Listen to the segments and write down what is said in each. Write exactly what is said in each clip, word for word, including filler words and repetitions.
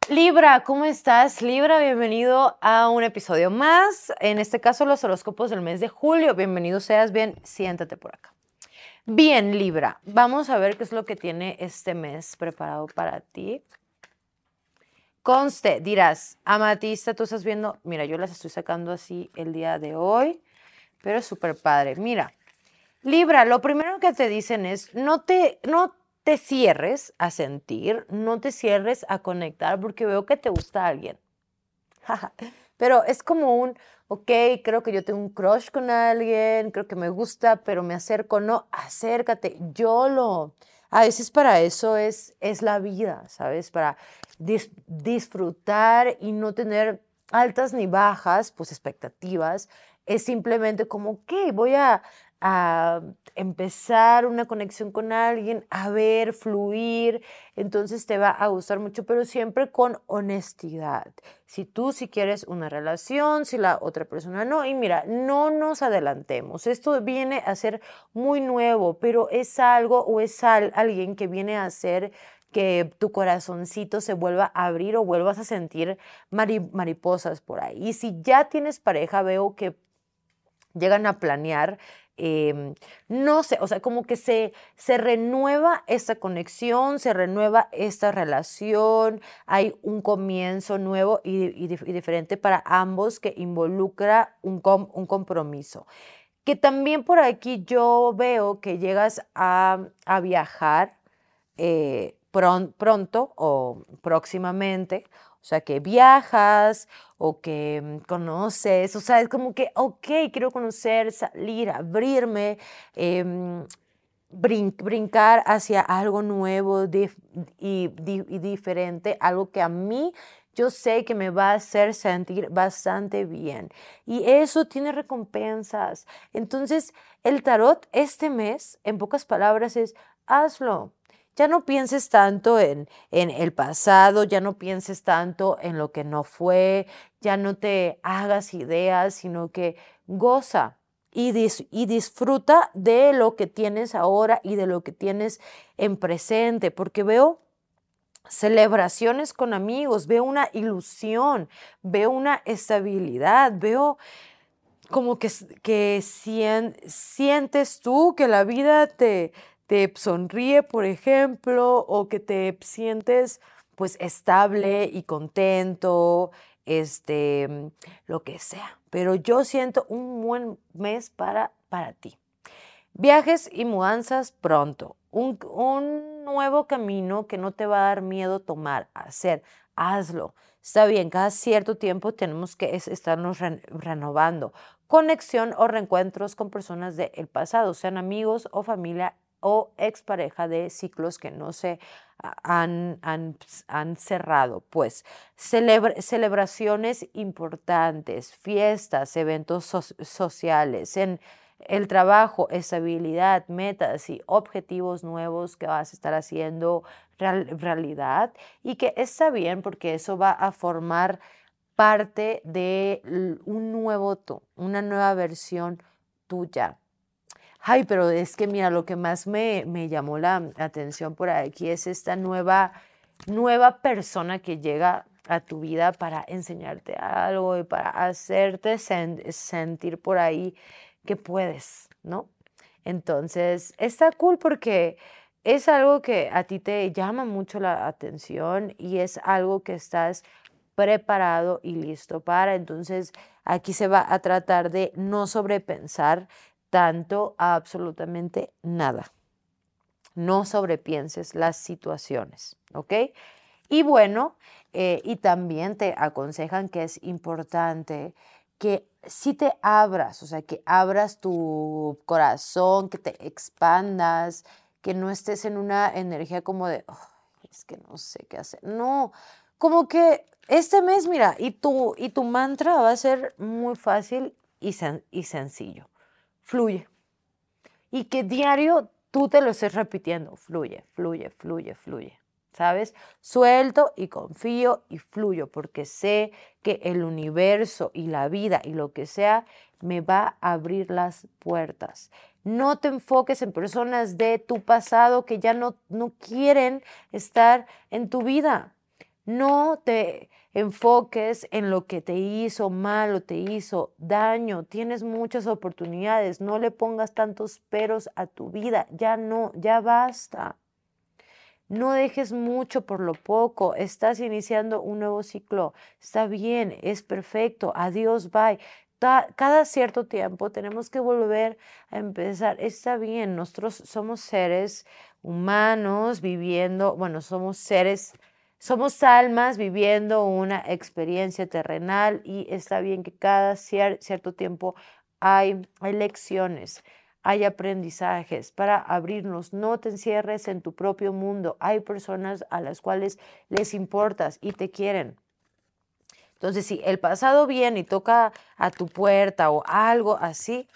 Libra, ¿cómo estás? Libra, bienvenido a un episodio más. En este caso, los horóscopos del mes de julio. Bienvenido seas, bien, siéntate por acá. Bien, Libra, vamos a ver qué es lo que tiene este mes preparado para ti. Conste, dirás, amatista, tú estás viendo, mira, yo las estoy sacando así el día de hoy, pero súper padre. Mira, Libra, lo primero que te dicen es, no te, no te cierres a sentir, no te cierres a conectar, porque veo que te gusta alguien. Pero es como un, ok, creo que yo tengo un crush con alguien, creo que me gusta, pero me acerco. No, acércate, yo lo... A veces para eso es, es la vida, ¿sabes? Para dis- disfrutar y no tener altas ni bajas, pues expectativas. Es simplemente como, ok, voy a, a empezar una conexión con alguien, a ver, fluir, entonces te va a gustar mucho, pero siempre con honestidad. Si tú si quieres una relación, si la otra persona no, y mira, no nos adelantemos. Esto viene a ser muy nuevo, pero es algo o es al- alguien que viene a hacer que tu corazoncito se vuelva a abrir o vuelvas a sentir mari- mariposas por ahí. Y si ya tienes pareja, veo que llegan a planear, em, no sé, o sea, como que se, se renueva esta conexión, se renueva esta relación, hay un comienzo nuevo y, y dif- y diferente para ambos que involucra un, com- un compromiso. Que también por aquí yo veo que llegas a, a viajar eh, pron- pronto o próximamente, o sea, que viajas o que mm, conoces, o sea, es como que, ok, quiero conocer, salir, abrirme, em, brin- brincar hacia algo nuevo dif- y, di- y diferente, algo que a mí yo sé que me va a hacer sentir bastante bien. Y eso tiene recompensas. Entonces, el tarot este mes, en pocas palabras, es hazlo. Ya no pienses tanto en, en el pasado, ya no pienses tanto en lo que no fue, ya no te hagas ideas, sino que goza y, dis- y disfruta de lo que tienes ahora y de lo que tienes en presente, porque veo celebraciones con amigos, veo una ilusión, veo una estabilidad, veo como que, s- que sien- sientes tú que la vida te, te sonríe, por ejemplo, o que te sientes pues estable y contento, este, mm, lo que sea. Pero yo siento un buen mes para, para ti. Viajes y mudanzas pronto. Un, un nuevo camino que no te va a dar miedo tomar, hacer, hazlo. Está bien, cada cierto tiempo tenemos que es- estarnos ren- renovando. Conexión o reencuentros con personas del pasado, sean amigos o familia o expareja de ciclos que no se ah, han, han- han cerrado. Pues celebra- celebraciones importantes, fiestas, eventos so- sociales, en el trabajo, estabilidad, metas y objetivos nuevos que vas a estar haciendo real- realidad y que está bien porque eso va a formar parte de l- un nuevo tú, una nueva versión tuya. Ay, pero es que mira, lo que más me, me llamó la atención por aquí es esta nueva, nueva persona que llega a tu vida para enseñarte algo y para hacerte sen- sentir por ahí que puedes, ¿no? Entonces, está cool porque es algo que a ti te llama mucho la atención y es algo que estás preparado y listo para. Entonces, aquí se va a tratar de no sobrepensar tanto a absolutamente nada. No sobrepienses las situaciones, ¿ok? Y bueno, eh, y también te aconsejan que es importante que si te abras, o sea, que abras tu corazón, que te expandas, que no estés en una energía como de, "Ay, es que no sé qué hacer". No, como que este mes, mira, y tu, y tu mantra va a ser muy fácil y, sen- y sencillo. Fluye. Y que diario tú te lo estés repitiendo, fluye, fluye, fluye, fluye, ¿sabes? Suelto y confío y fluyo porque sé que el universo y la vida y lo que sea me va a abrir las puertas. No te enfoques en personas de tu pasado que ya no, no quieren estar en tu vida. No te enfoques en lo que te hizo mal o te hizo daño. Tienes muchas oportunidades. No le pongas tantos peros a tu vida. Ya no, ya basta. No dejes mucho por lo poco. Estás iniciando un nuevo ciclo. Está bien, es perfecto. Adiós, bye. Ta- Cada cierto tiempo tenemos que volver a empezar. Está bien, nosotros somos seres humanos viviendo, bueno, somos seres, somos almas viviendo una experiencia terrenal y está bien que cada cier- cierto tiempo hay, hay lecciones. Hay aprendizajes para abrirnos. No te encierres en tu propio mundo. Hay personas a las cuales les importas y te quieren. Entonces, si el pasado viene y toca a tu puerta o algo así,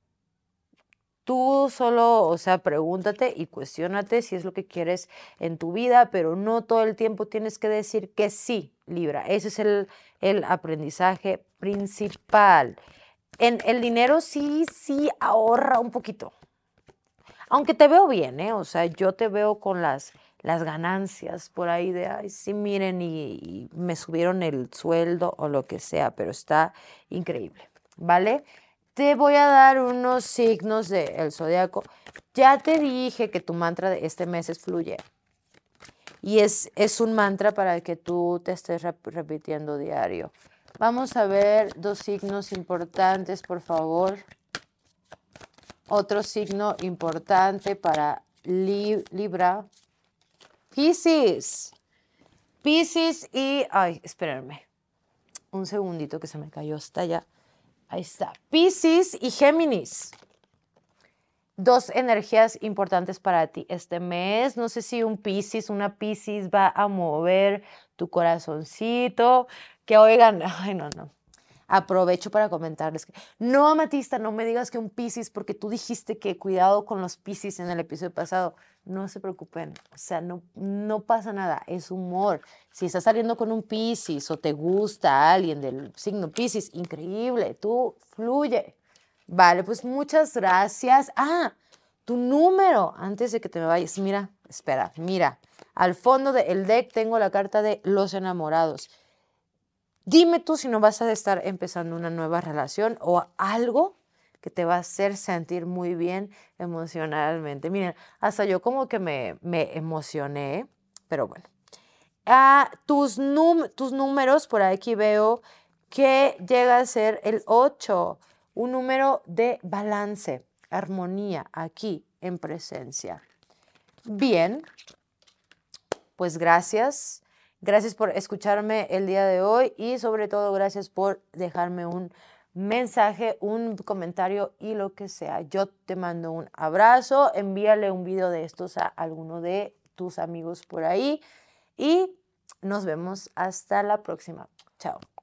tú solo, o sea, pregúntate y cuestiónate si es lo que quieres en tu vida, pero no todo el tiempo tienes que decir que sí, Libra. Ese es el, el aprendizaje principal. En el dinero sí, sí ahorra un poquito. Aunque te veo bien, ¿eh? O sea, yo te veo con las, las ganancias por ahí de, ay, sí, miren, y, y me subieron el sueldo o lo que sea, pero está increíble, ¿vale? Te voy a dar unos signos del zodiaco. Ya te dije que tu mantra de este mes es fluye. Y es, es un mantra para que tú te estés rep- repitiendo diario. Vamos a ver dos signos importantes, por favor. Otro signo importante para Li- Libra. Piscis. Piscis y... Ay, espérenme. Un segundito que se me cayó hasta allá. Ahí está. Piscis y Géminis. Dos energías importantes para ti este mes. No sé si un Piscis, una Piscis va a mover tu corazoncito. Que oigan, ay, no, no. Aprovecho para comentarles que no, Amatista, no me digas que un Piscis, porque tú dijiste que cuidado con los Piscis en el episodio pasado. No se preocupen, o sea, no, no pasa nada, es humor. Si estás saliendo con un Piscis o te gusta alguien del signo Piscis, increíble, tú fluye. Vale, pues muchas gracias. Ah, tu número, antes de que te me vayas, mira, espera, mira, al fondo del deck tengo la carta de los enamorados. Dime tú si no vas a estar empezando una nueva relación o algo que te va a hacer sentir muy bien emocionalmente. Miren, hasta yo como que me, me emocioné, pero bueno. Ah, tus, num- tus números, por aquí veo que llega a ser el ocho, un número de balance, armonía, aquí en presencia. Bien, pues gracias. Gracias por escucharme el día de hoy y sobre todo gracias por dejarme un mensaje, un comentario y lo que sea. Yo te mando un abrazo, envíale un video de estos a alguno de tus amigos por ahí y nos vemos hasta la próxima. Chao.